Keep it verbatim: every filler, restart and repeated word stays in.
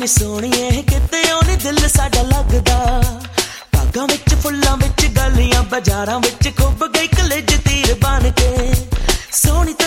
ਨੀ ਸੋਹਣੀਏ ਕਿਤੇ ਉਹਨੇ ਦਿਲ ਸਾਡਾ ਲੱਗਦਾ। ਬਾਗਾਂ ਵਿੱਚ ਫੁੱਲਾਂ ਵਿੱਚ ਗਲੀਆਂ ਬਾਜ਼ਾਰਾਂ ਵਿੱਚ ਖੁੱਭ ਗਈ ਕਲੇਜ ਤੀਰ ਬਣ ਕੇ ਸੋਹਣੀ